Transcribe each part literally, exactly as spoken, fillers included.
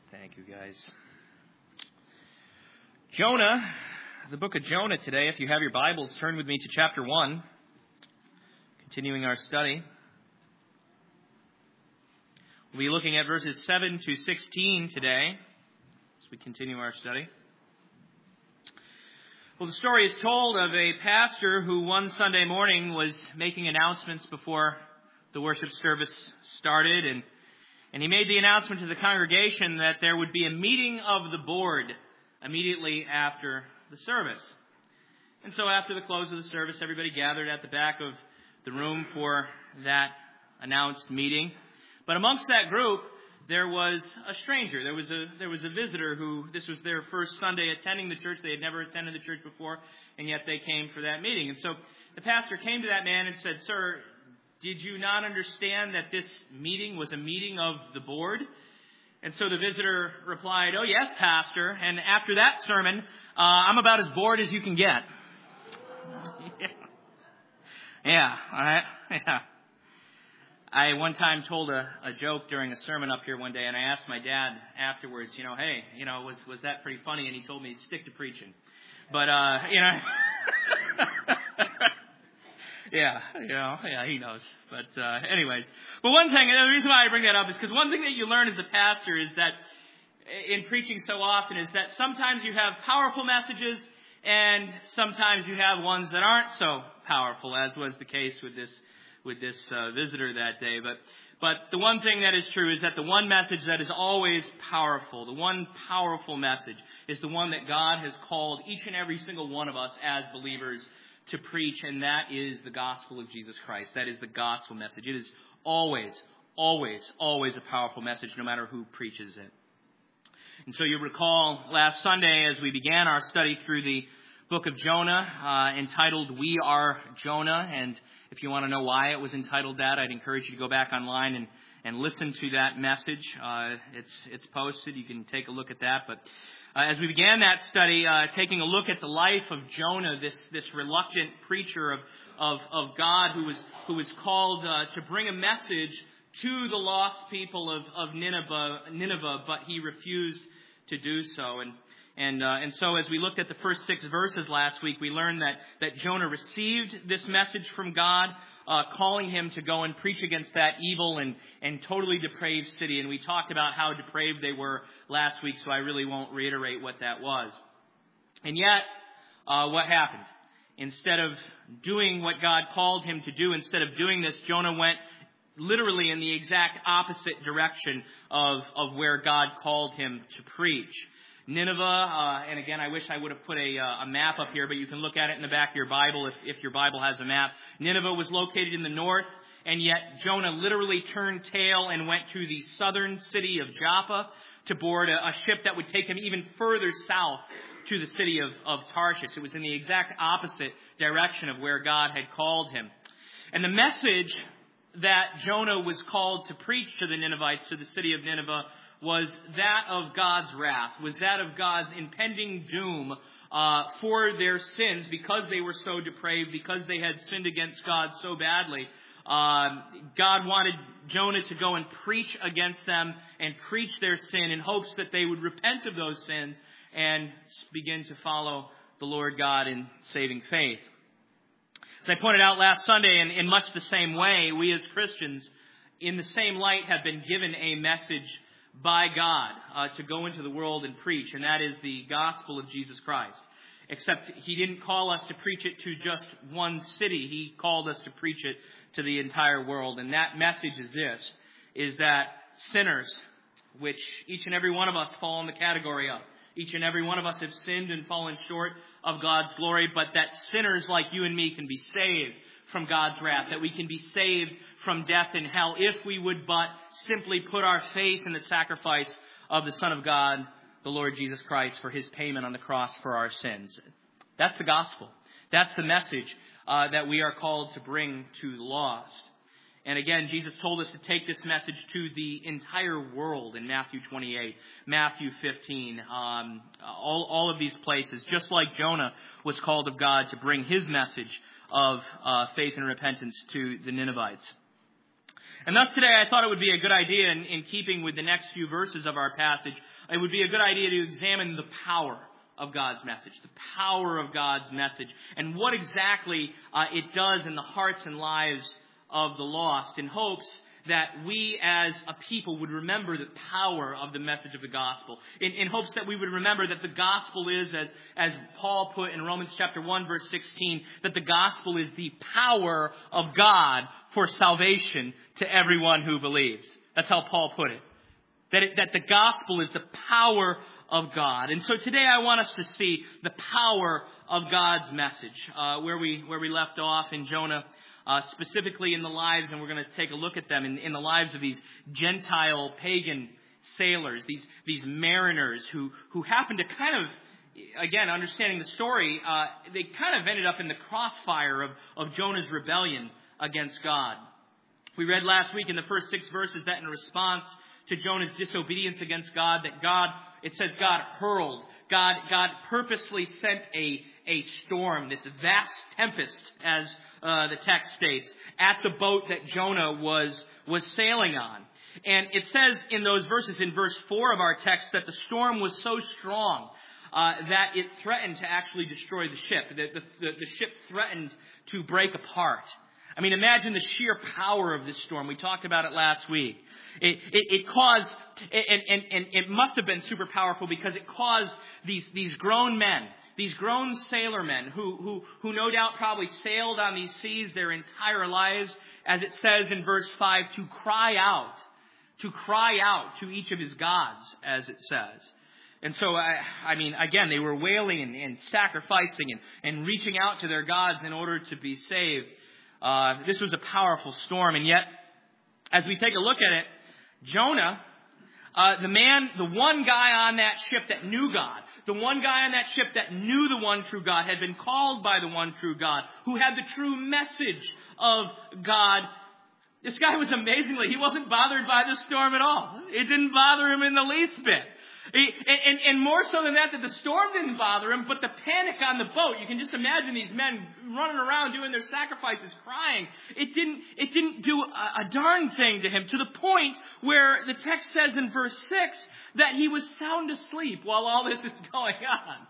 Thank you, guys. Jonah, the book of Jonah today. If you have your Bibles, turn with me to chapter one, continuing our study. We'll be looking at verses seven to sixteen today as we continue our study. Well, the story is told of a pastor who one Sunday morning was making announcements before the worship service started, and, and he made the announcement to the congregation that there would be a meeting of the board immediately after the service. And so after the close of the service, everybody gathered at the back of the room for that announced meeting. But amongst that group, there was a stranger. There was a there was a visitor who, this was their first Sunday attending the church. They had never attended the church before, and yet they came for that meeting. And so the pastor came to that man and said, "Sir, did you not understand that this meeting was a meeting of the board?" And so the visitor replied, "Oh, yes, Pastor. And after that sermon, uh, I'm about as bored as you can get." yeah. yeah, all right, yeah. I one time told a, a joke during a sermon up here one day, and I asked my dad afterwards, you know, hey, you know, was was that pretty funny? And he told me, stick to preaching. But, uh, you know, yeah, you know, yeah, he knows. But uh, anyways, but one thing, and the reason why I bring that up is because one thing that you learn as a pastor is that in preaching so often is that sometimes you have powerful messages and sometimes you have ones that aren't so powerful, as was the case with this with this uh, visitor that day. But but the one thing that is true is that the one message that is always powerful, the one powerful message, is the one that God has called each and every single one of us as believers to preach, and that is the gospel of Jesus Christ. That is the gospel message. It is always, always, always a powerful message, no matter who preaches it. And so you recall last Sunday as we began our study through the book of Jonah, uh, entitled We Are Jonah, and if you want to know why it was entitled that, I'd encourage you to go back online and, and listen to that message. Uh, it's it's posted. You can take a look at that. But uh, as we began that study, uh, taking a look at the life of Jonah, this this reluctant preacher of of, of God who was who was called uh, to bring a message to the lost people of, of Nineveh, Nineveh, but he refused to do so. And And uh, and so as we looked at the first six verses last week, we learned that, that Jonah received this message from God, uh, calling him to go and preach against that evil and, and totally depraved city. And we talked about how depraved they were last week, so I really won't reiterate what that was. And yet, uh, what happened? Instead of doing what God called him to do, instead of doing this, Jonah went literally in the exact opposite direction of, of where God called him to preach. Nineveh, uh, and again, I wish I would have put a, uh, a map up here, but you can look at it in the back of your Bible if, if your Bible has a map. Nineveh was located in the north, and yet Jonah literally turned tail and went to the southern city of Joppa to board a, a ship that would take him even further south to the city of, of Tarshish. It was in the exact opposite direction of where God had called him. And the message that Jonah was called to preach to the Ninevites, to the city of Nineveh, was that of God's wrath, was that of God's impending doom uh, for their sins because they were so depraved, because they had sinned against God so badly. Uh, God wanted Jonah to go and preach against them and preach their sin in hopes that they would repent of those sins and begin to follow the Lord God in saving faith. As I pointed out last Sunday, in, in much the same way, we as Christians, in the same light, have been given a message by God uh, to go into the world and preach, and that is the gospel of Jesus Christ. Except he didn't call us to preach it to just one city. He called us to preach it to the entire world. And that message is this, is that sinners, which each and every one of us fall in the category of, each and every one of us have sinned and fallen short of God's glory, but that sinners like you and me can be saved from God's wrath, that we can be saved from death and hell if we would but simply put our faith in the sacrifice of the Son of God, the Lord Jesus Christ, for his payment on the cross for our sins. That's the gospel. That's the message uh, that we are called to bring to the lost. And again, Jesus told us to take this message to the entire world in Matthew twenty-eight, Matthew fifteen, um, all, all of these places, just like Jonah was called of God to bring his message of uh, faith and repentance to the Ninevites. And thus today I thought it would be a good idea, in, in keeping with the next few verses of our passage, it would be a good idea to examine the power of God's message, the power of God's message, and what exactly uh, it does in the hearts and lives of the lost, in hopes that we as a people would remember the power of the message of the gospel, in, in hopes that we would remember that the gospel is, as, as Paul put in Romans chapter one, verse sixteen, that the gospel is the power of God for salvation to everyone who believes. That's how Paul put it. That, it, that the gospel is the power of God. And so today I want us to see the power of God's message, uh, where we where we left off in Jonah, uh, specifically in the lives, and we're going to take a look at them, in, in the lives of these Gentile pagan sailors, these these mariners who, who happened to kind of, again, understanding the story, uh, they kind of ended up in the crossfire of, of Jonah's rebellion against God. We read last week in the first six verses that in response to Jonah's disobedience against God, that God, it says God hurled, God, God purposely sent a, a storm, this vast tempest, as uh, the text states, at the boat that Jonah was, was sailing on. And it says in those verses, in verse four of our text, that the storm was so strong uh, that it threatened to actually destroy the ship. The, the, the, the ship threatened to break apart. I mean, imagine the sheer power of this storm. We talked about it last week. It, it, it caused, and, and, and it must have been super powerful because it caused these, these grown men, these grown sailor men who, who, who no doubt probably sailed on these seas their entire lives, as it says in verse five, to cry out, to cry out to each of his gods, as it says. And so, I, I mean, again, they were wailing and, and sacrificing and, and reaching out to their gods in order to be saved. Uh, this was a powerful storm, and yet, as we take a look at it, Jonah, uh, the man, the one guy on that ship that knew God, the one guy on that ship that knew the one true God, had been called by the one true God, who had the true message of God. This guy was amazingly, he wasn't bothered by the storm at all. It didn't bother him in the least bit. He, and, and more so than that, that the storm didn't bother him, but the panic on the boat. You can just imagine these men running around doing their sacrifices, crying. It didn't, it didn't do a, a darn thing to him, to the point where the text says in verse six that he was sound asleep while all this is going on.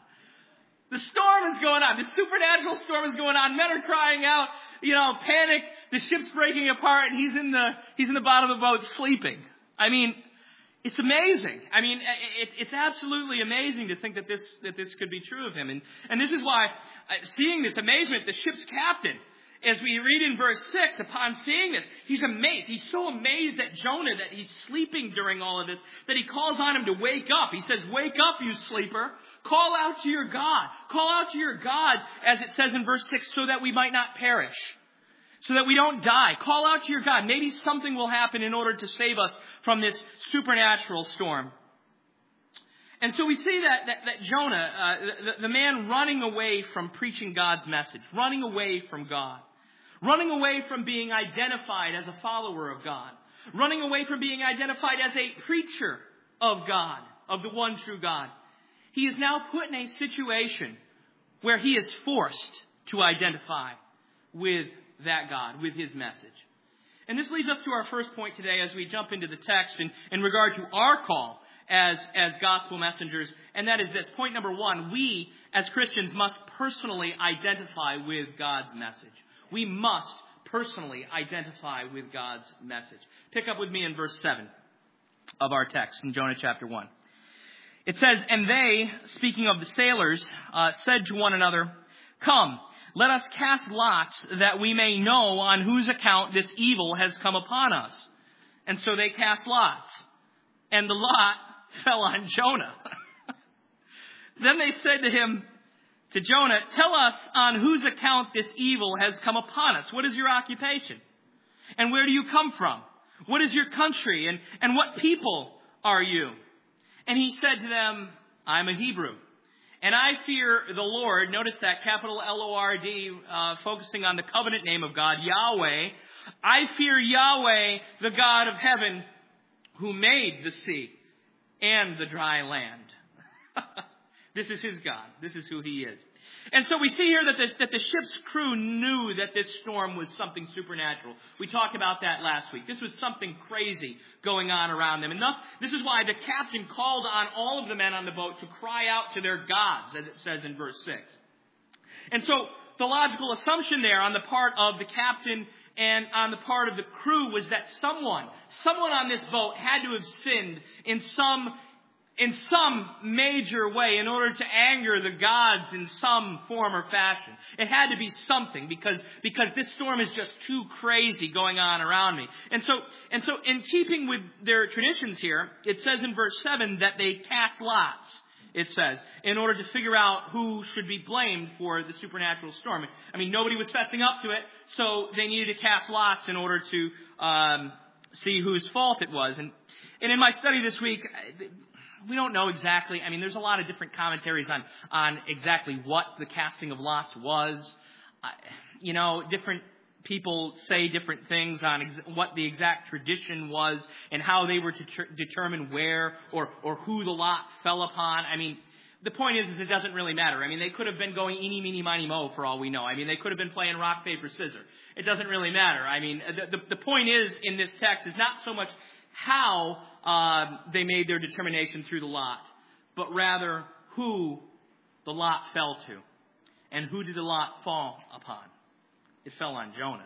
The storm is going on. The supernatural storm is going on. Men are crying out, you know, panic. The ship's breaking apart, and he's in the he's in the bottom of the boat sleeping. I mean, it's amazing. I mean, it, it's absolutely amazing to think that this that this could be true of him. And, and this is why, uh, seeing this amazement, the ship's captain, as we read in verse six, upon seeing this, he's amazed. He's so amazed at Jonah that he's sleeping during all of this, that he calls on him to wake up. He says, "Wake up, you sleeper. Call out to your God. Call out to your God," as it says in verse six, "so that we might not perish." So that we don't die. Call out to your God. Maybe something will happen in order to save us from this supernatural storm. And so we see that, that, that Jonah, uh, the, the man running away from preaching God's message, running away from God, running away from being identified as a follower of God, running away from being identified as a preacher of God, of the one true God. He is now put in a situation where he is forced to identify with that God, with his message. And this leads us to our first point today as we jump into the text in, in regard to our call as, as gospel messengers. And that is this. Point number one, we as Christians must personally identify with God's message. We must personally identify with God's message. Pick up with me in verse seven of our text in Jonah chapter one. It says, "And they," speaking of the sailors, uh, "said to one another, 'Come, let us cast lots that we may know on whose account this evil has come upon us.' And so they cast lots, and the lot fell on Jonah. Then they said to him, to Jonah, 'Tell us on whose account this evil has come upon us. What is your occupation? And where do you come from? What is your country? And, and what people are you?' And he said to them, 'I'm a Hebrew, and I fear the Lord,'" notice that, capital L O R D, uh, focusing on the covenant name of God, Yahweh. "I fear Yahweh, the God of heaven, who made the sea and the dry land." This is his God. This is who he is. And so we see here that the, that the ship's crew knew that this storm was something supernatural. We talked about that last week. This was something crazy going on around them. And thus, this is why the captain called on all of the men on the boat to cry out to their gods, as it says in verse six. And so the logical assumption there on the part of the captain and on the part of the crew was that someone, someone on this boat had to have sinned in some in some major way in order to anger the gods in some form or fashion. It had to be something because, because this storm is just too crazy going on around me. And so, and so in keeping with their traditions here, it says in verse seven that they cast lots, it says, in order to figure out who should be blamed for the supernatural storm. I mean, nobody was fessing up to it, so they needed to cast lots in order to um, see whose fault it was. And, and in my study this week, we don't know exactly. I mean, there's a lot of different commentaries on, on exactly what the casting of lots was. Uh, you know, different people say different things on ex- what the exact tradition was and how they were to ter- determine where or, or who the lot fell upon. I mean, the point is, is it doesn't really matter. I mean, they could have been going eeny, meeny, miny, mo for all we know. I mean, they could have been playing rock, paper, scissors. It doesn't really matter. I mean, the, the, the point is in this text is not so much how uh, they made their determination through the lot, but rather who the lot fell to. And who did the lot fall upon? It fell on Jonah.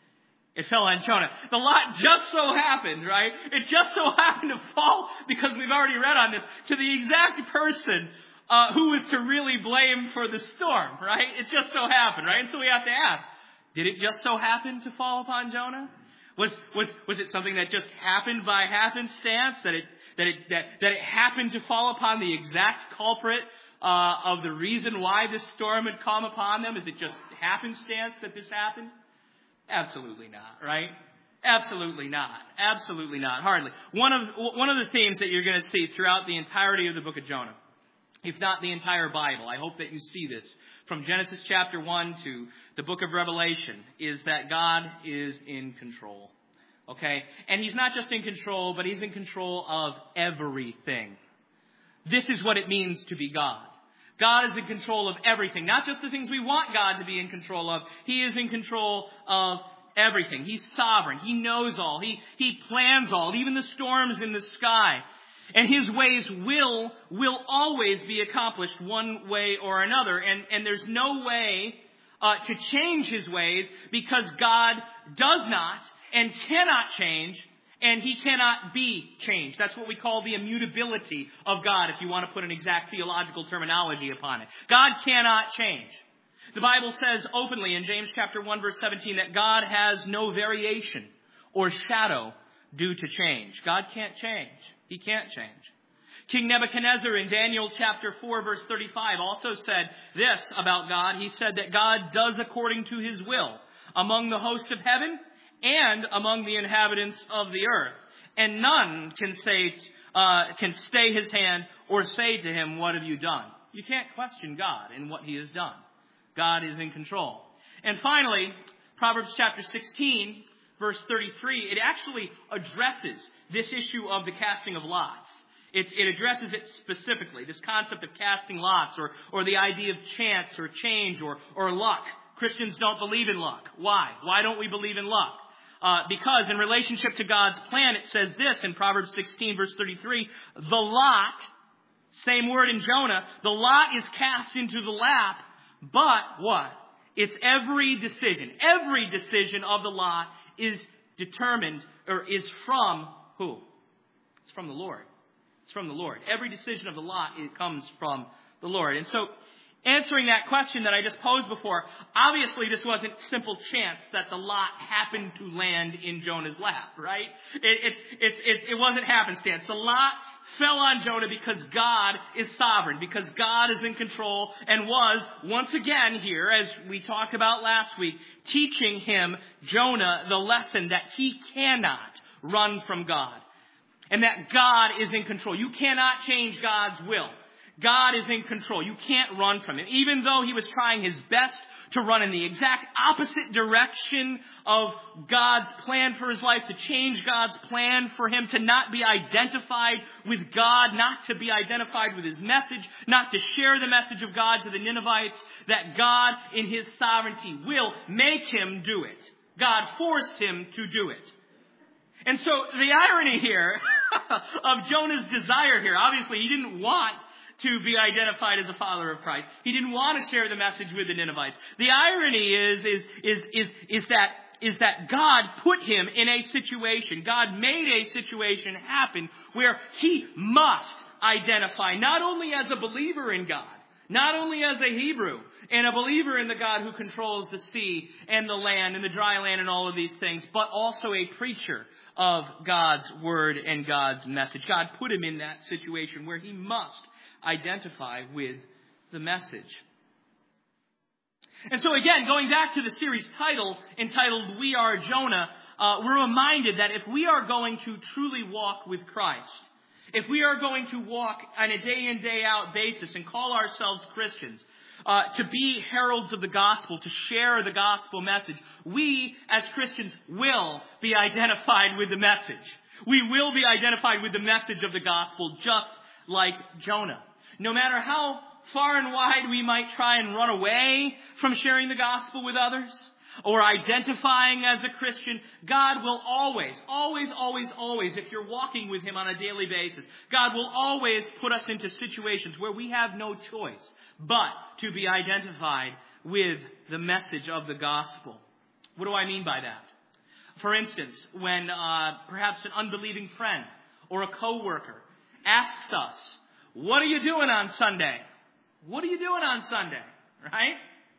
It fell on Jonah. The lot just so happened, right? It just so happened to fall, because we've already read on this, to the exact person uh, who was to really blame for the storm, right? It just so happened, right? And so we have to ask, did it just so happen to fall upon Jonah? Was was was it something that just happened by happenstance? That it that it that, that it happened to fall upon the exact culprit uh, of the reason why this storm had come upon them? Is it just happenstance that this happened? Absolutely not, right? Absolutely not. Absolutely not. Hardly. One of one of the themes that you're going to see throughout the entirety of the book of Jonah, if not the entire Bible, I hope that you see this from Genesis chapter one to the book of Revelation, is that God is in control. Okay? And he's not just in control, but he's in control of everything. This is what it means to be God. God is in control of everything. Not just the things we want God to be in control of. He is in control of everything. He's sovereign. He knows all. He, he plans all, even the storms in the sky. And his ways will, will always be accomplished one way or another. And, and there's no way uh, to change his ways, because God does not and cannot change, and he cannot be changed. That's what we call the immutability of God, if you want to put an exact theological terminology upon it. God cannot change. The Bible says openly in James chapter one verse seventeen that God has no variation or shadow due to change. God can't change. He can't change. King Nebuchadnezzar in Daniel chapter four verse thirty-five also said this about God. He said that God does according to his will among the hosts of heaven and among the inhabitants of the earth. And none can say, uh, can stay his hand or say to him, what have you done? You can't question God in what he has done. God is in control. And finally, Proverbs chapter sixteen verse thirty-three, it actually addresses this issue of the casting of lots. It, it addresses it specifically, this concept of casting lots, or, or the idea of chance or change or, or luck. Christians don't believe in luck. Why? Why don't we believe in luck? Uh, because in relationship to God's plan, it says this in Proverbs sixteen verse thirty-three, the lot, same word in Jonah, the lot is cast into the lap, but what? It's every decision. Every decision of the lot is determined, or is from who? It's from the Lord. It's from the Lord. Every decision of the lot, it comes from the Lord. And so, answering that question that I just posed before, obviously this wasn't simple chance that the lot happened to land in Jonah's lap, right? It, it, it, it, it wasn't happenstance. The lot fell on Jonah because God is sovereign, because God is in control, and was, once again here, as we talked about last week, teaching him, Jonah, the lesson that he cannot run from God. And that God is in control. You cannot change God's will. God is in control. You can't run from him. Even though he was trying his best to run in the exact opposite direction of God's plan for his life, to change God's plan for him, to not be identified with God, not to be identified with his message, not to share the message of God to the Ninevites, that God in his sovereignty will make him do it. God forced him to do it. And so the irony here of Jonah's desire here, obviously he didn't want to be identified as a follower of Christ. He didn't want to share the message with the Ninevites. The irony is, is, is, is, is that, is that God put him in a situation, God made a situation happen where he must identify not only as a believer in God, not only as a Hebrew and a believer in the God who controls the sea and the land and the dry land and all of these things, but also a preacher of God's word and God's message. God put him in that situation where he must identify with the message. And so again, going back to the series title entitled We Are Jonah, uh, we're reminded that if we are going to truly walk with Christ, if we are going to walk on a day in, day out basis and call ourselves Christians, uh, to be heralds of the gospel, to share the gospel message, we as Christians will be identified with the message. We will be identified with the message of the gospel just like Jonah. No matter how far and wide we might try and run away from sharing the gospel with others or identifying as a Christian, God will always, always, always, always, if you're walking with him on a daily basis, God will always put us into situations where we have no choice but to be identified with the message of the gospel. What do I mean by that? For instance, when uh, perhaps an unbelieving friend or a coworker asks us, "What are you doing on Sunday?" What are you doing on Sunday? Right?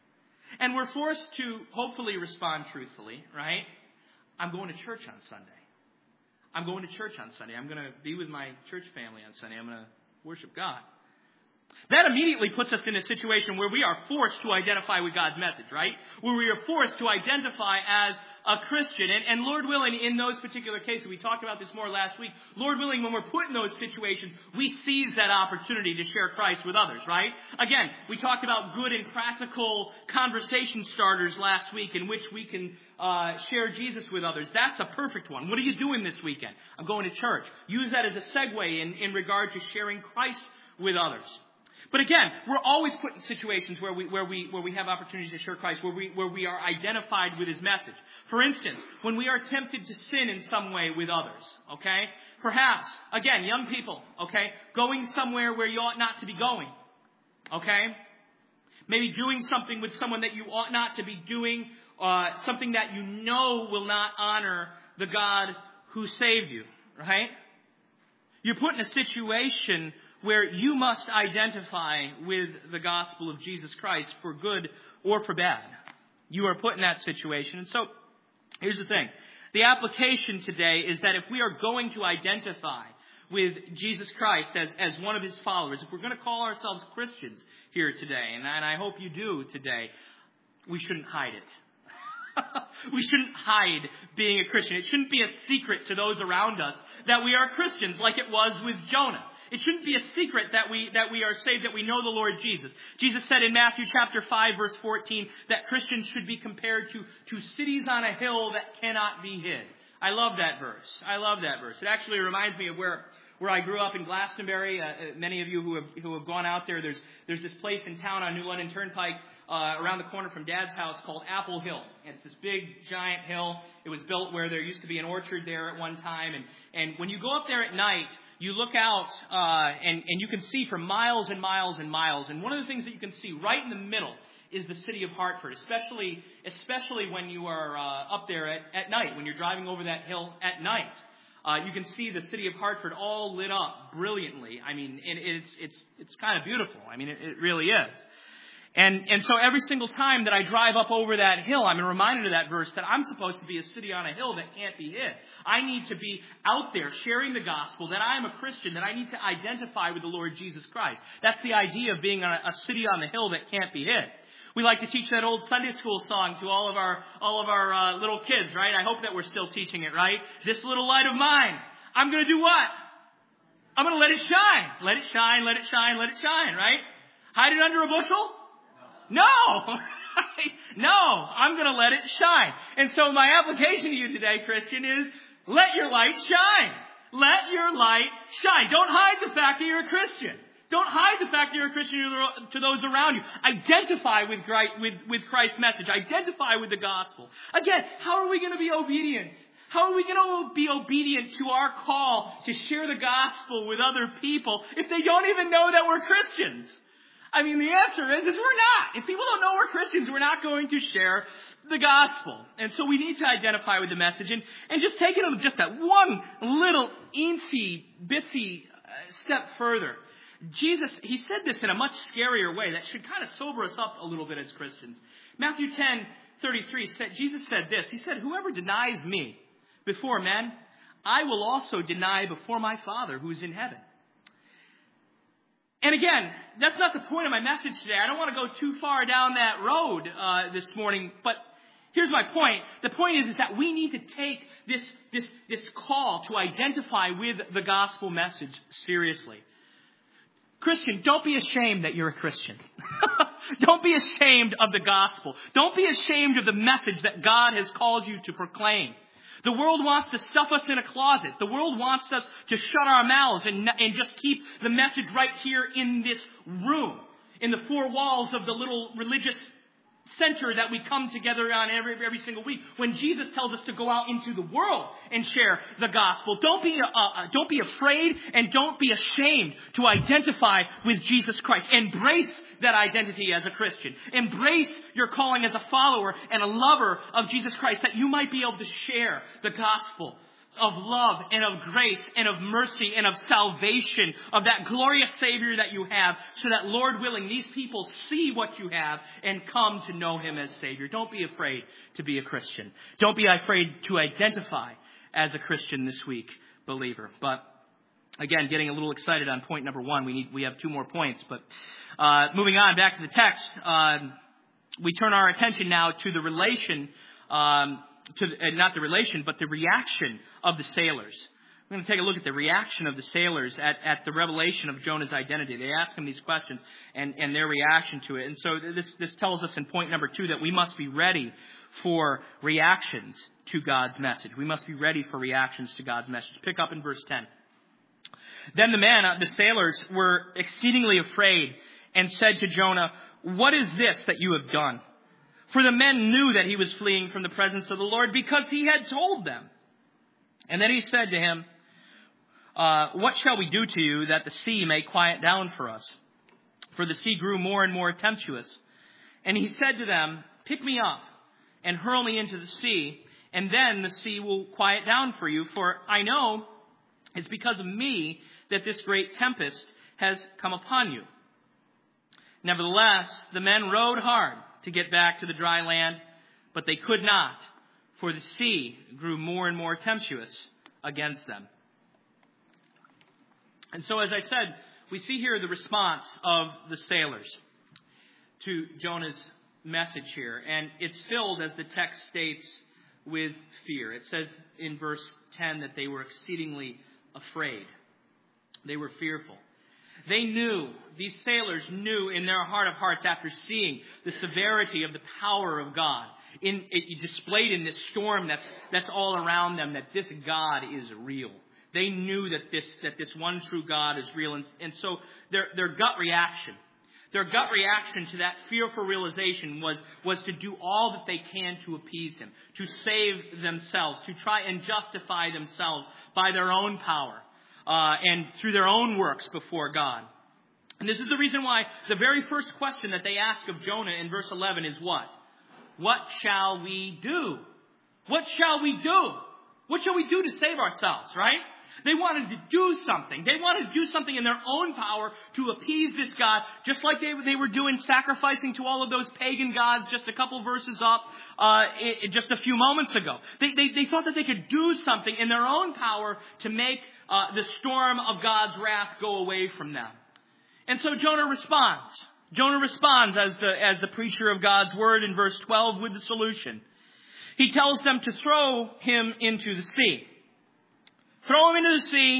And we're forced to hopefully respond truthfully, right? I'm going to church on Sunday. I'm going to church on Sunday. I'm going to be with my church family on Sunday. I'm going to worship God. That immediately puts us in a situation where we are forced to identify with God's message, right? Where we are forced to identify as a Christian. And, and Lord willing, in those particular cases, we talked about this more last week, Lord willing, when we're put in those situations, we seize that opportunity to share Christ with others, right? Again, we talked about good and practical conversation starters last week in which we can uh, share Jesus with others. That's a perfect one. What are you doing this weekend? I'm going to church. Use that as a segue in, in regard to sharing Christ with others. But again, we're always put in situations where we where we where we have opportunities to share Christ, where we where we are identified with his message. For instance, when we are tempted to sin in some way with others, okay? Perhaps, again, young people, okay, going somewhere where you ought not to be going. Okay? Maybe doing something with someone that you ought not to be doing, uh, something that you know will not honor the God who saved you, right? You're put in a situation where you must identify with the gospel of Jesus Christ for good or for bad. You are put in that situation. And so, here's the thing. The application today is that if we are going to identify with Jesus Christ as, as one of his followers, if we're going to call ourselves Christians here today, and, and I hope you do today, we shouldn't hide it. We shouldn't hide being a Christian. It shouldn't be a secret to those around us that we are Christians like it was with Jonah. It shouldn't be a secret that we that we are saved, that we know the Lord Jesus. Jesus said in Matthew chapter five, verse fourteen, that Christians should be compared to, to cities on a hill that cannot be hid. I love that verse. I love that verse. It actually reminds me of where, where I grew up in Glastonbury. Uh, many of you who have who have gone out there, there's there's this place in town on New London Turnpike uh, around the corner from Dad's house called Apple Hill. And it's this big, giant hill. It was built where there used to be an orchard there at one time. And, and when you go up there at night, you look out uh, and, and you can see for miles and miles and miles. And one of the things that you can see right in the middle is the city of Hartford, especially especially when you are uh, up there at, at night, when you're driving over that hill at night. Uh, you can see the city of Hartford all lit up brilliantly. I mean, it, it's it's it's kind of beautiful. I mean, it, it really is. And and so every single time that I drive up over that hill, I'm reminded of that verse that I'm supposed to be a city on a hill that can't be hid. I need to be out there sharing the gospel, that I am a Christian, that I need to identify with the Lord Jesus Christ. That's the idea of being a, a city on the hill that can't be hid. We like to teach that old Sunday school song to all of our all of our uh, little kids, right? I hope that we're still teaching it, right? This little light of mine, I'm going to do what? I'm going to let it shine. Let it shine, let it shine, let it shine, right? Hide it under a bushel? No. No, I'm going to let it shine. And so my application to you today, Christian, is let your light shine. Let your light shine. Don't hide the fact that you're a Christian. Don't hide the fact that you're a Christian to those around you. Identify with, with, with Christ's message. Identify with the gospel. Again, how are we going to be obedient? How are we going to be obedient to our call to share the gospel with other people if they don't even know that we're Christians? I mean, the answer is, is we're not. If people don't know we're Christians, we're not going to share the gospel. And so we need to identify with the message. And, and just taking it just that one little eensy, bitsy step further. Jesus, he said this in a much scarier way that should kind of sober us up a little bit as Christians. Matthew ten thirty-three said, Jesus said this. He said, whoever denies me before men, I will also deny before my Father who is in heaven. And again, that's not the point of my message today. I don't want to go too far down that road uh, this morning, but here's my point. The point is, is that we need to take this, this, this call to identify with the gospel message seriously. Christian, don't be ashamed that you're a Christian. Don't be ashamed of the gospel. Don't be ashamed of the message that God has called you to proclaim. The world wants to stuff us in a closet. The world wants us to shut our mouths and, and just keep the message right here in this room, in the four walls of the little religious center that we come together on every, every single week. When Jesus tells us to go out into the world and share the gospel, don't be, uh, don't be afraid and don't be ashamed to identify with Jesus Christ. Embrace that identity as a Christian. Embrace your calling as a follower and a lover of Jesus Christ, that you might be able to share the gospel of love and of grace and of mercy and of salvation, of that glorious Savior that you have, so that, Lord willing, these people see what you have and come to know Him as Savior. Don't be afraid to be a Christian. Don't be afraid to identify as a Christian this week, believer. But again, getting a little excited on point number one. We need we have two more points. But uh, moving on back to the text, uh, we turn our attention now to the relation um To, uh, not the relation, but the reaction of the sailors. We're going to take a look at the reaction of the sailors at, at the revelation of Jonah's identity. They ask him these questions and, and their reaction to it. And so this, this tells us in point number two that we must be ready for reactions to God's message. We must be ready for reactions to God's message. Pick up in verse ten. Then the men, uh, the sailors, were exceedingly afraid and said to Jonah, "What is this that you have done?" For the men knew that he was fleeing from the presence of the Lord because he had told them. And then he said to him, uh, "What shall we do to you that the sea may quiet down for us?" For the sea grew more and more tempestuous. And he said to them, "Pick me up and hurl me into the sea, and then the sea will quiet down for you. For I know it's because of me that this great tempest has come upon you." Nevertheless, the men rowed hard to get back to the dry land, but they could not, for the sea grew more and more tempestuous against them. And so, as I said, we see here the response of the sailors to Jonah's message here. And it's filled, as the text states, with fear. It says in verse ten that they were exceedingly afraid. They were fearful. They knew, these sailors knew in their heart of hearts, after seeing the severity of the power of God, in, it displayed in this storm that's, that's all around them, that this God is real. They knew that this, that this one true God is real. And, and so their, their gut reaction, their gut reaction to that fearful realization was, was to do all that they can to appease Him, to save themselves, to try and justify themselves by their own power. Uh, and through their own works before God. And this is the reason why the very first question that they ask of Jonah in verse eleven is what? What shall we do? What shall we do? What shall we do to save ourselves, right? They wanted to do something. They wanted to do something in their own power to appease this God, just like they, they were doing, sacrificing to all of those pagan gods just a couple verses up uh, it, just a few moments ago. They, they, they thought that they could do something in their own power to make Uh, the storm of God's wrath go away from them. And so Jonah responds. Jonah responds as the, as the preacher of God's word in verse twelve with the solution. He tells them to throw him into the sea. Throw him into the sea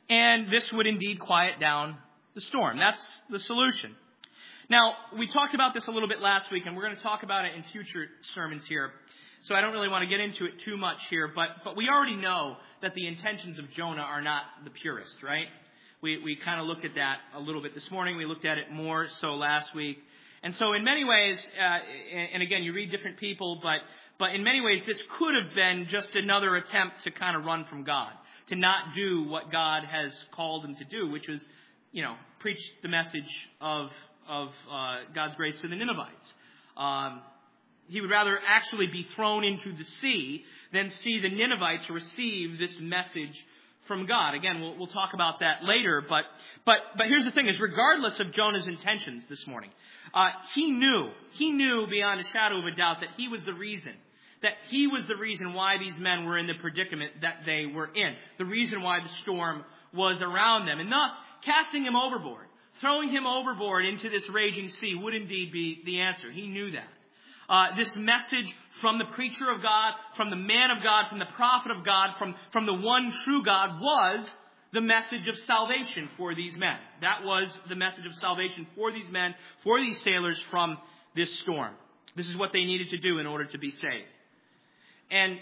and this would indeed quiet down the storm. That's the solution. Now, we talked about this a little bit last week, and we're going to talk about it in future sermons here. So I don't really want to get into it too much here, but but we already know that the intentions of Jonah are not the purest, right? We we kind of looked at that a little bit this morning. We looked at it more so last week. And so in many ways, uh, and, and again, you read different people, but but in many ways, this could have been just another attempt to kind of run from God, to not do what God has called him to do, which was, you know, preach the message of of uh, God's grace to the Ninevites. Um, he would rather actually be thrown into the sea than see the Ninevites receive this message from God. Again, we'll, we'll talk about that later. But but but here's the thing: is regardless of Jonah's intentions this morning, uh, he knew he knew beyond a shadow of a doubt that he was the reason. That he was the reason why these men were in the predicament that they were in. The reason why the storm was around them. And thus, casting him overboard, throwing him overboard into this raging sea would indeed be the answer. He knew that. Uh, this message from the preacher of God, from the man of God, from the prophet of God, from, from the one true God was the message of salvation for these men. That was the message of salvation for these men, for these sailors from this storm. This is what they needed to do in order to be saved. And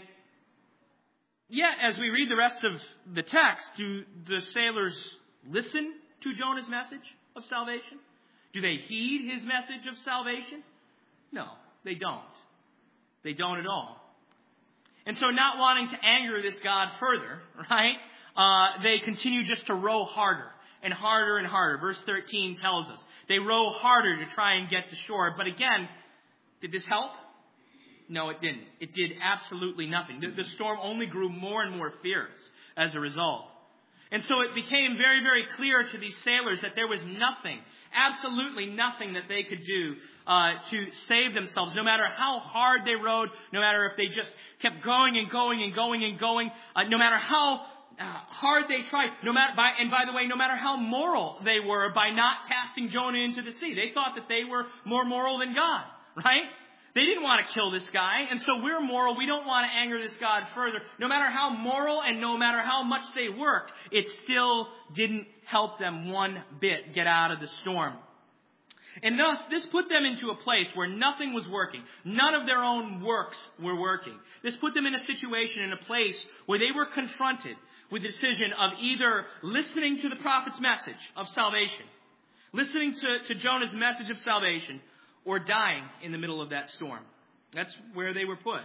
yet, as we read the rest of the text, do the sailors listen to Jonah's message of salvation? Do they heed his message of salvation? No, they don't. They don't at all. And so not wanting to anger this God further, right, uh, they continue just to row harder and harder and harder. Verse thirteen tells us they row harder to try and get to shore. But again, did this help? No, it didn't. It did absolutely nothing. The, the storm only grew more and more fierce as a result. And so it became very, very clear to these sailors that there was nothing, absolutely nothing that they could do uh, to save themselves. No matter how hard they rowed, no matter if they just kept going and going and going and going, uh, no matter how uh, hard they tried, no matter by and by the way, no matter how moral they were by not casting Jonah into the sea. They thought that they were more moral than God, right? They didn't want to kill this guy, and so we're moral. We don't want to anger this God further. No matter how moral and no matter how much they worked, it still didn't help them one bit get out of the storm. And thus, this put them into a place where nothing was working. None of their own works were working. This put them in a situation, in a place where they were confronted with the decision of either listening to the prophet's message of salvation, listening to, to Jonah's message of salvation, or dying in the middle of that storm. That's where they were put.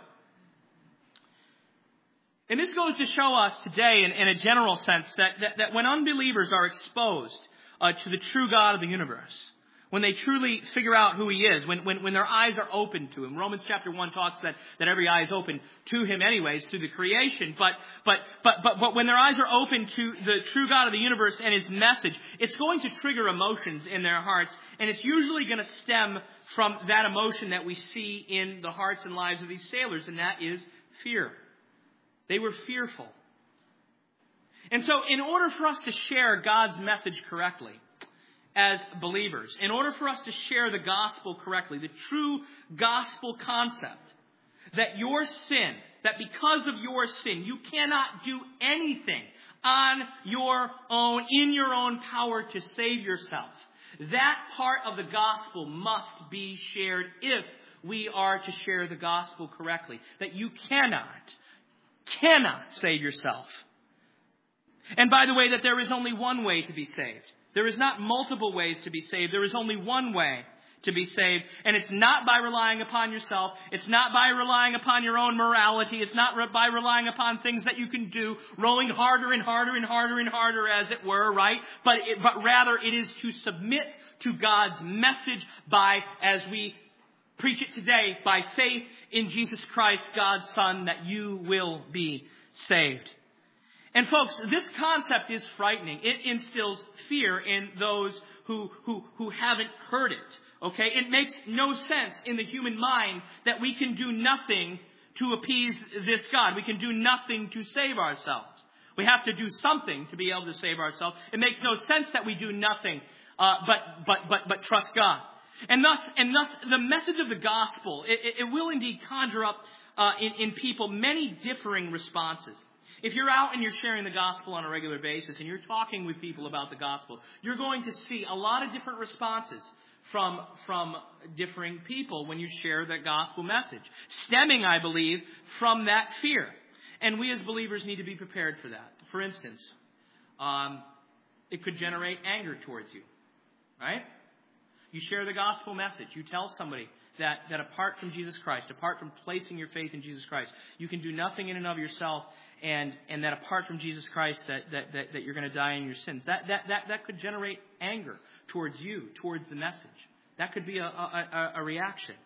And this goes to show us today, in, in a general sense, that, that, that when unbelievers are exposed uh, to the true God of the universe, when they truly figure out who he is, when, when, when their eyes are open to him. Romans chapter one talks that, that every eye is open to him anyways, through the creation. But, but, but, but, but when their eyes are open to the true God of the universe and his message, it's going to trigger emotions in their hearts. And it's usually going to stem from that emotion that we see in the hearts and lives of these sailors, and that is fear. They were fearful. And so in order for us to share God's message correctly as believers, in order for us to share the gospel correctly, the true gospel concept, that your sin, that because of your sin, you cannot do anything on your own, in your own power to save yourself. That part of the gospel must be shared if we are to share the gospel correctly. That you cannot, cannot save yourself. And by the way, that there is only one way to be saved. There is not multiple ways to be saved. There is only one way to be saved. And it's not by relying upon yourself. It's not by relying upon your own morality. It's not re- by relying upon things that you can do, rowing harder and harder and harder and harder, as it were, right? But, it, but rather it is to submit to God's message by, as we preach it today, by faith in Jesus Christ, God's Son, that you will be saved. And folks, this concept is frightening. It instills fear in those who, who, who haven't heard it. Okay, it makes no sense in the human mind that we can do nothing to appease this God. We can do nothing to save ourselves. We have to do something to be able to save ourselves. It makes no sense that we do nothing uh, but but but but trust God. And thus and thus the message of the gospel, it, it will indeed conjure up uh, in, in people many differing responses. If you're out and you're sharing the gospel on a regular basis and you're talking with people about the gospel, you're going to see a lot of different responses from, from differing people when you share that gospel message, stemming, I believe, from that fear. And we as believers need to be prepared for that. For instance, um, it could generate anger towards you, right? You share the gospel message. You tell somebody that, that apart from Jesus Christ, apart from placing your faith in Jesus Christ, you can do nothing in and of yourself, and, and that apart from Jesus Christ, that, that, that, that you're going to die in your sins. That, that, that, that could generate anger towards you, towards the message. That could be a, a, a reaction.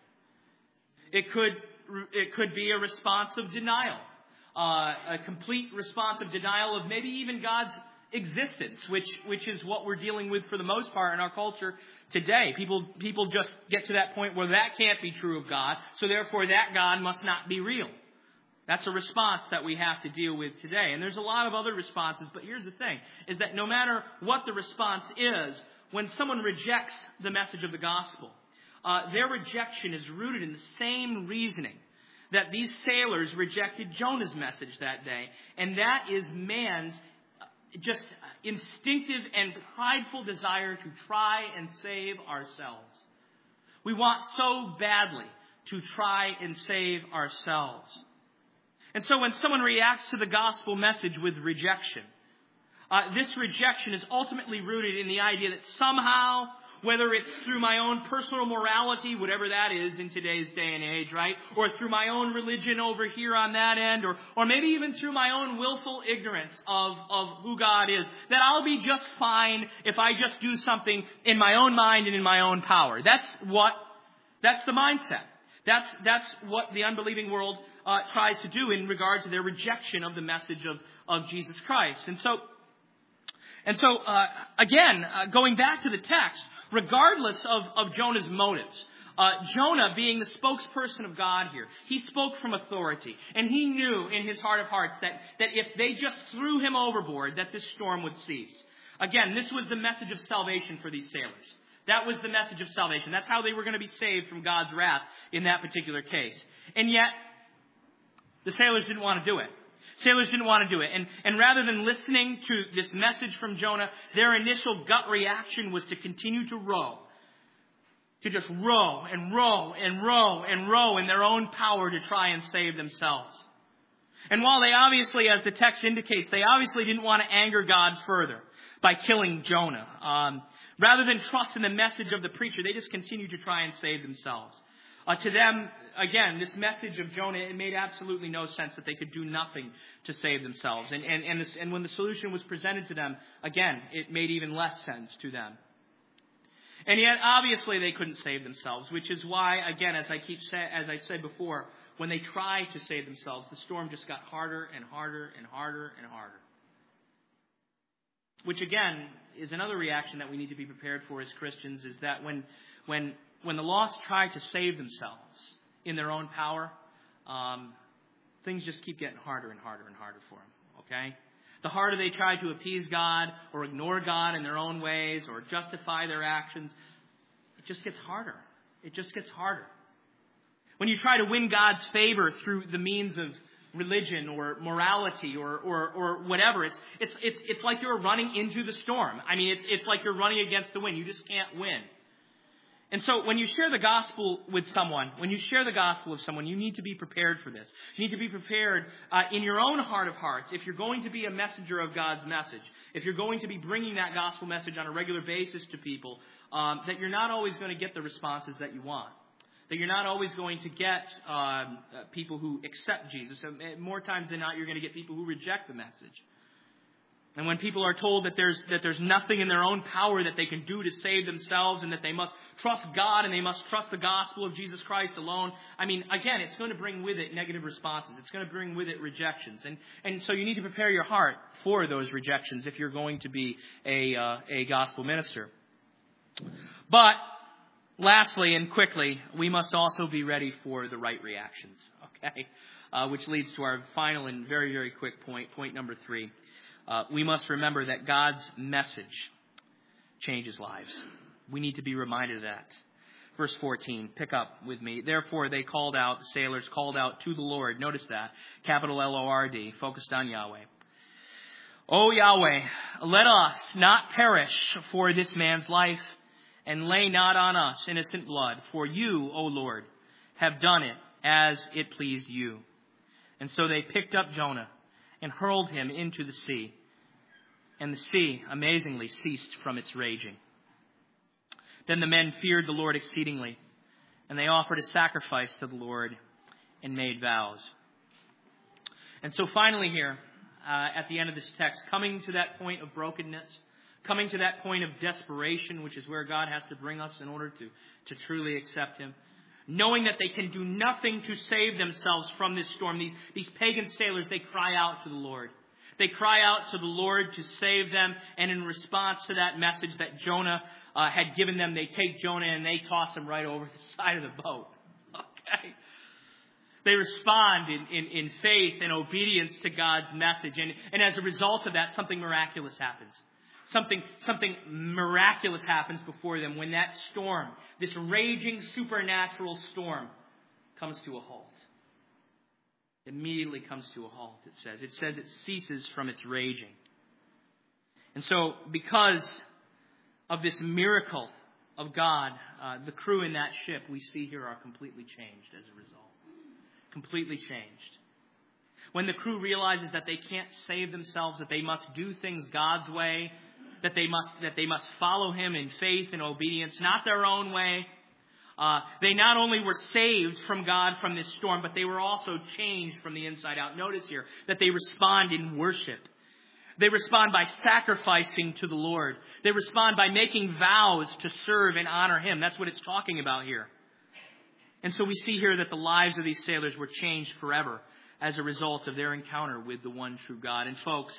It could, it could be a response of denial, uh, a complete response of denial of maybe even God's existence, which which is what we're dealing with for the most part in our culture today. People people just get to that point where that can't be true of God, so therefore that God must not be real. That's a response that we have to deal with today. And there's a lot of other responses, but here's the thing, is that no matter what the response is, when someone rejects the message of the gospel, uh, their rejection is rooted in the same reasoning that these sailors rejected Jonah's message that day, and that is man's just instinctive and prideful desire to try and save ourselves. We want so badly to try and save ourselves. And so when someone reacts to the gospel message with rejection, uh, this rejection is ultimately rooted in the idea that somehow, whether it's through my own personal morality, whatever that is in today's day and age, right? Or through my own religion over here on that end, or, or maybe even through my own willful ignorance of, of who God is, that I'll be just fine if I just do something in my own mind and in my own power. That's what, that's the mindset. That's, that's what the unbelieving world uh, tries to do in regard to their rejection of the message of, of Jesus Christ. And so, and so, uh, again, uh, going back to the text, regardless of, of Jonah's motives, uh, Jonah being the spokesperson of God here, he spoke from authority. And he knew in his heart of hearts that, that if they just threw him overboard, that this storm would cease. Again, this was the message of salvation for these sailors. That was the message of salvation. That's how they were going to be saved from God's wrath in that particular case. And yet, the sailors didn't want to do it. Sailors didn't want to do it. And, and rather than listening to this message from Jonah, their initial gut reaction was to continue to row. To just row and row and row and row in their own power to try and save themselves. And while they obviously, as the text indicates, they obviously didn't want to anger God further by killing Jonah. Um, rather than trust in the message of the preacher, they just continued to try and save themselves. Uh, to them, again, this message of Jonah, it made absolutely no sense that they could do nothing to save themselves. And and and, this, and when the solution was presented to them, again, it made even less sense to them. And yet, obviously, they couldn't save themselves, which is why, again, as I keep say, as I said before, when they tried to save themselves, the storm just got harder and harder and harder and harder. Which, again, is another reaction that we need to be prepared for as Christians, is that when when When the lost try to save themselves in their own power, um, things just keep getting harder and harder and harder for them, okay? The harder they try to appease God or ignore God in their own ways or justify their actions, it just gets harder. It just gets harder. When you try to win God's favor through the means of religion or morality or, or, or whatever, it's, it's, it's, it's like you're running into the storm. I mean, it's, it's like you're running against the wind. You just can't win. And so when you share the gospel with someone, when you share the gospel with someone, you need to be prepared for this. You need to be prepared uh, in your own heart of hearts. If you're going to be a messenger of God's message, if you're going to be bringing that gospel message on a regular basis to people, um, that you're not always going to get the responses that you want. That you're not always going to get um, uh, people who accept Jesus. More times than not, you're going to get people who reject the message. And when people are told that there's that there's nothing in their own power that they can do to save themselves and that they must trust God and they must trust the gospel of Jesus Christ alone, I mean, again, it's going to bring with it negative responses. It's going to bring with it rejections. And and so you need to prepare your heart for those rejections if you're going to be a uh, a gospel minister. But lastly and quickly, we must also be ready for the right reactions, okay? Uh, which leads to our final and very, very quick point, point number three. Uh, we must remember that God's message changes lives. We need to be reminded of that. Verse fourteen, pick up with me. Therefore they called out, the sailors called out to the Lord. Notice that. Capital L O R D, focused on Yahweh. O Yahweh, let us not perish for this man's life, and lay not on us innocent blood. For you, O Lord, have done it as it pleased you. And so they picked up Jonah and hurled him into the sea. And the sea, amazingly, ceased from its raging. Then the men feared the Lord exceedingly, and they offered a sacrifice to the Lord and made vows. And so finally here, uh, at the end of this text, coming to that point of brokenness, coming to that point of desperation, which is where God has to bring us in order to, to truly accept Him, knowing that they can do nothing to save themselves from this storm. These, these pagan sailors, they cry out to the Lord. They cry out to the Lord to save them, and in response to that message that Jonah uh, had given them, they take Jonah and they toss him right over the side of the boat. Okay? They respond in, in, in faith and obedience to God's message, and, and as a result of that, something miraculous happens. Something, something miraculous happens before them when that storm, this raging supernatural storm, comes to a halt. Immediately comes to a halt, it says. It says it ceases from its raging. And so, because of this miracle of God, uh, the crew in that ship we see here are completely changed as a result. Completely changed. When the crew realizes that they can't save themselves, that they must do things God's way, that they must that they must follow Him in faith and obedience, not their own way. Uh, they not only were saved from God from this storm, but they were also changed from the inside out. Notice here that they respond in worship. They respond by sacrificing to the Lord. They respond by making vows to serve and honor Him. That's what it's talking about here. And so we see here that the lives of these sailors were changed forever as a result of their encounter with the one true God. And folks,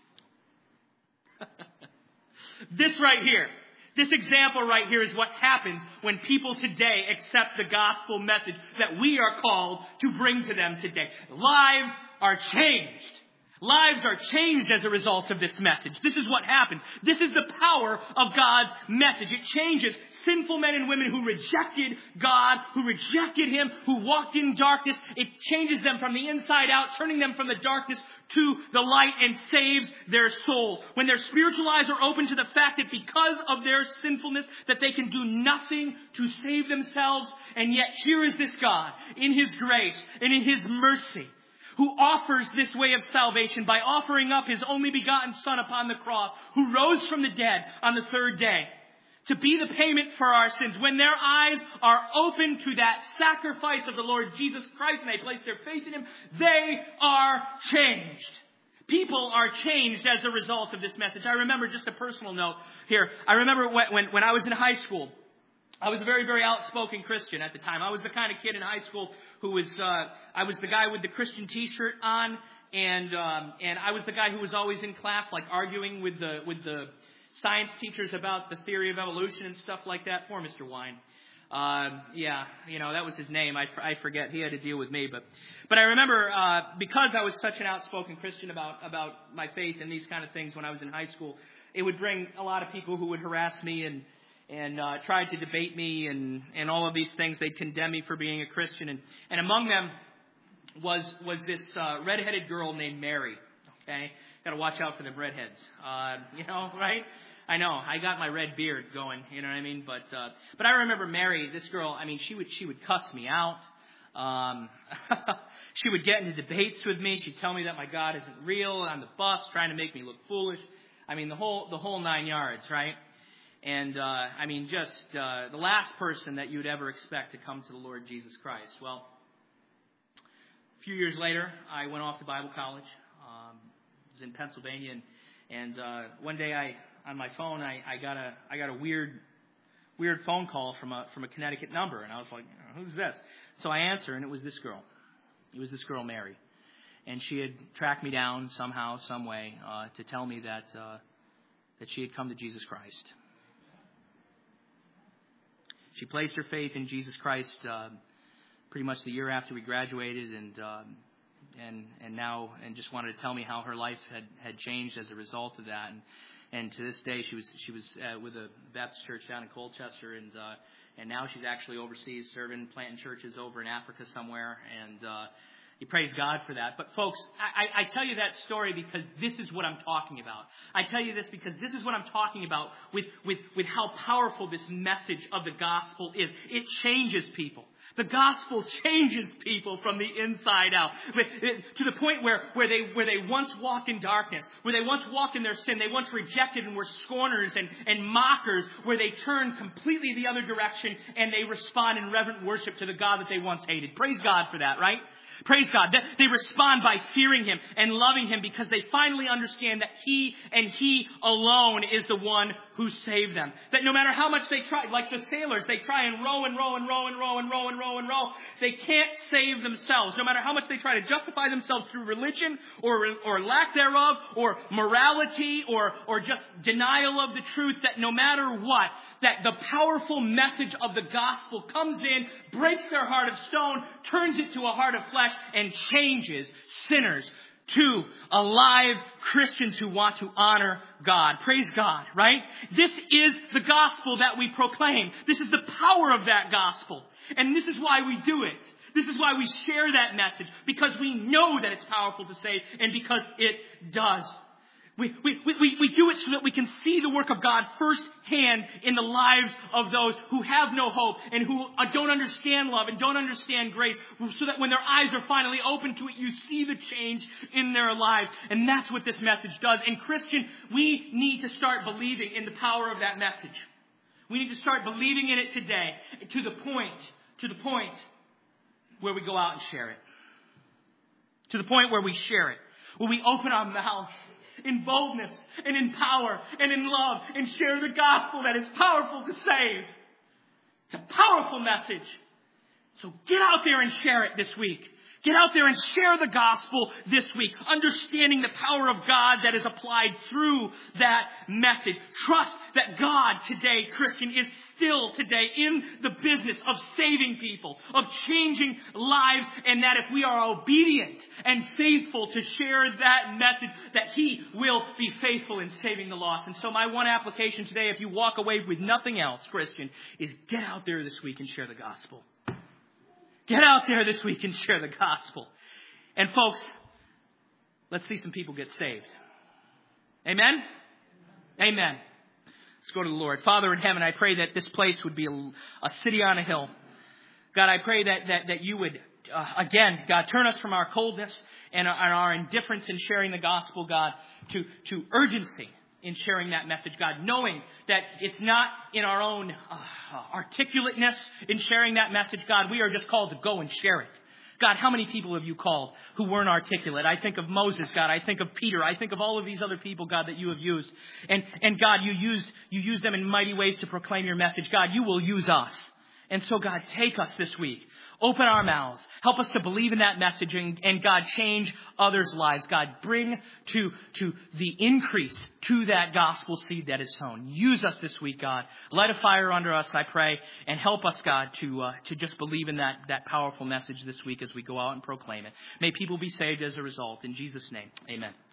this right here, this example right here is what happens when people today accept the gospel message that we are called to bring to them today. Lives are changed. Lives are changed as a result of this message. This is what happens. This is the power of God's message. It changes sinful men and women who rejected God, who rejected Him, who walked in darkness. It changes them from the inside out, turning them from the darkness to the light, and saves their soul. When their spiritual eyes are open to the fact that because of their sinfulness, that they can do nothing to save themselves, and yet here is this God, in His grace and in His mercy, who offers this way of salvation by offering up His only begotten Son upon the cross, who rose from the dead on the third day to be the payment for our sins. When their eyes are open to that sacrifice of the Lord Jesus Christ and they place their faith in Him, they are changed. People are changed as a result of this message. I remember, just a personal note here, I remember when, when, when I was in high school, I was a very, very outspoken Christian at the time. I was the kind of kid in high school who was, uh, I was the guy with the Christian t-shirt on, and um, and I was the guy who was always in class, like arguing with the with the science teachers about the theory of evolution and stuff like that. Poor Mister Wine. Uh, yeah, you know, that was his name. I, I forget. He had to deal with me. But but I remember uh, because I was such an outspoken Christian about, about my faith and these kind of things when I was in high school, it would bring a lot of people who would harass me and and uh, tried to debate me and, and all of these things. They'd condemn me for being a Christian. And, and among them was was this uh, redheaded girl named Mary. Okay? Got to watch out for them redheads. Uh, you know, right? I know. I got my red beard going. You know what I mean? But uh, but I remember Mary, this girl. I mean, she would she would cuss me out. Um, she would get into debates with me. She'd tell me that my God isn't real on the bus, trying to make me look foolish. I mean, the whole the whole nine yards, right? And uh, I mean, just uh, the last person that you would ever expect to come to the Lord Jesus Christ. Well, a few years later, I went off to Bible college. Um, I was in Pennsylvania, and, and uh, one day I. On my phone, I, I got a I got a weird weird phone call from a from a Connecticut number, and I was like, "Who's this?" So I answer, and it was this girl. It was this girl, Mary, and she had tracked me down somehow, some way, uh, to tell me that uh, that she had come to Jesus Christ. She placed her faith in Jesus Christ uh, pretty much the year after we graduated, and um, and and now and just wanted to tell me how her life had, had changed as a result of that. And, and to this day she was she was uh, with a Baptist church down in Colchester, and uh, and now she's actually overseas serving, planting churches over in Africa somewhere, and uh, you praise God for that. But folks, I, I tell you that story because this is what I'm talking about. I tell you this because this is what I'm talking about with, with, with how powerful this message of the gospel is. It changes people. The gospel changes people from the inside out. To the point where, where they where they once walked in darkness, where they once walked in their sin, they once rejected and were scorners and, and mockers, where they turn completely the other direction and they respond in reverent worship to the God that they once hated. Praise God for that, right? Praise God. They respond by fearing Him and loving Him because they finally understand that He and He alone is the one who saved them. That no matter how much they try, like the sailors, they try and row and row and row and row and row and row and row, they can't save themselves. No matter how much they try to justify themselves through religion or or lack thereof or morality or, or just denial of the truth, that no matter what, that the powerful message of the gospel comes in, breaks their heart of stone, turns it to a heart of flesh, and changes sinners to alive Christians who want to honor God. Praise God, right? This is the gospel that we proclaim. This is the power of that gospel. And this is why we do it. This is why we share that message, because we know that it's powerful to save and because it does. We, we, we, we do it so that we can see the work of God firsthand in the lives of those who have no hope and who don't understand love and don't understand grace, so that when their eyes are finally open to it, you see the change in their lives. And that's what this message does. And Christian, we need to start believing in the power of that message. We need to start believing in it today, to the point, to the point where we go out and share it. To the point where we share it. Where we open our mouths in boldness and in power and in love and share the gospel that is powerful to save. It's a powerful message. So get out there and share it this week. Get out there and share the gospel this week, understanding the power of God that is applied through that message. Trust that God today, Christian, is still today in the business of saving people, of changing lives, and that if we are obedient and faithful to share that message, that He will be faithful in saving the lost. And so my one application today, if you walk away with nothing else, Christian, is get out there this week and share the gospel. Get out there this week and share the gospel. And folks, let's see some people get saved. Amen? Amen. Let's go to the Lord. Father in heaven, I pray that this place would be a, a city on a hill. God, I pray that, that, that you would, uh, again, God, turn us from our coldness and our, and our indifference in sharing the gospel, God, to, to urgency in sharing that message, God, knowing that it's not in our own uh, articulateness in sharing that message, God. We are just called to go and share it. God, how many people have you called who weren't articulate? I think of Moses, God. I think of Peter. I think of all of these other people, God, that you have used. And, and God, you used, you used them in mighty ways to proclaim your message. God, you will use us. And so, God, take us this week. Open our mouths. Help us to believe in that message and, and God, change others' lives. God, bring to, to the increase to that gospel seed that is sown. Use us this week, God. Light a fire under us, I pray, and help us, God, to uh, to just believe in that, that powerful message this week as we go out and proclaim it. May people be saved as a result. In Jesus' name, amen.